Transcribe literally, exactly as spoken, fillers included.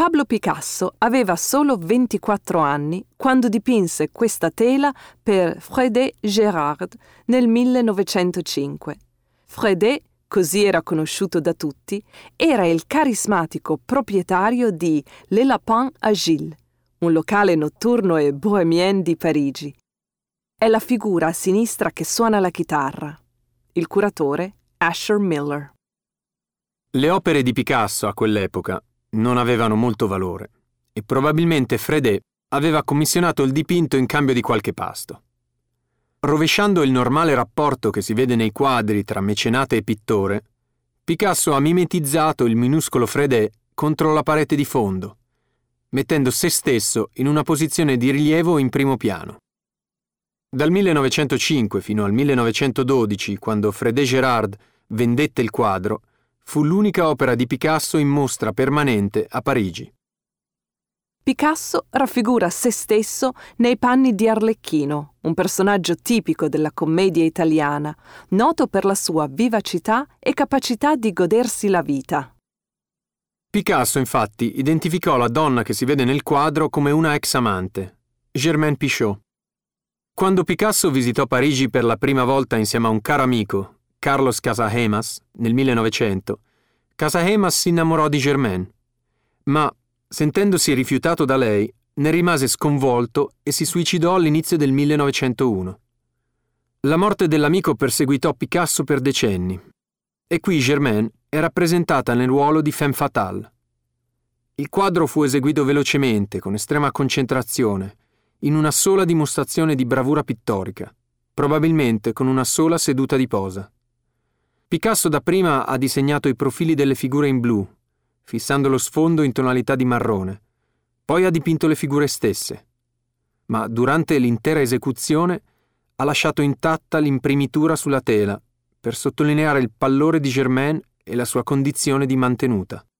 Pablo Picasso aveva solo ventiquattro anni quando dipinse questa tela per Frédé Gérard nel millenovecentocinque. Frédé, così era conosciuto da tutti, era il carismatico proprietario di Le Lapin à Gilles, un locale notturno e bohemien di Parigi. È la figura a sinistra che suona la chitarra. Il curatore, Asher Miller. Le opere di Picasso a quell'epoca non avevano molto valore e probabilmente Frédé aveva commissionato il dipinto in cambio di qualche pasto. Rovesciando il normale rapporto che si vede nei quadri tra mecenate e pittore, Picasso ha mimetizzato il minuscolo Frédé contro la parete di fondo, mettendo se stesso in una posizione di rilievo in primo piano. Dal millenovecentocinque fino al millenovecentododici, quando Frédé Gérard vendette il quadro, fu l'unica opera di Picasso in mostra permanente a Parigi. Picasso raffigura se stesso nei panni di Arlecchino, un personaggio tipico della commedia italiana, noto per la sua vivacità e capacità di godersi la vita. Picasso, infatti, identificò la donna che si vede nel quadro come una ex amante, Germaine Pichot. Quando Picasso visitò Parigi per la prima volta insieme a un caro amico, Carlos Casagemas, nel millenovecento, Casagemas si innamorò di Germaine, ma, sentendosi rifiutato da lei, ne rimase sconvolto e si suicidò all'inizio del millenovecentouno. La morte dell'amico perseguitò Picasso per decenni, e qui Germaine è rappresentata nel ruolo di femme fatale. Il quadro fu eseguito velocemente, con estrema concentrazione, in una sola dimostrazione di bravura pittorica, probabilmente con una sola seduta di posa. Picasso dapprima ha disegnato i profili delle figure in blu, fissando lo sfondo in tonalità di marrone. Poi ha dipinto le figure stesse. Ma durante l'intera esecuzione ha lasciato intatta l'imprimitura sulla tela per sottolineare il pallore di Germaine e la sua condizione di mantenuta.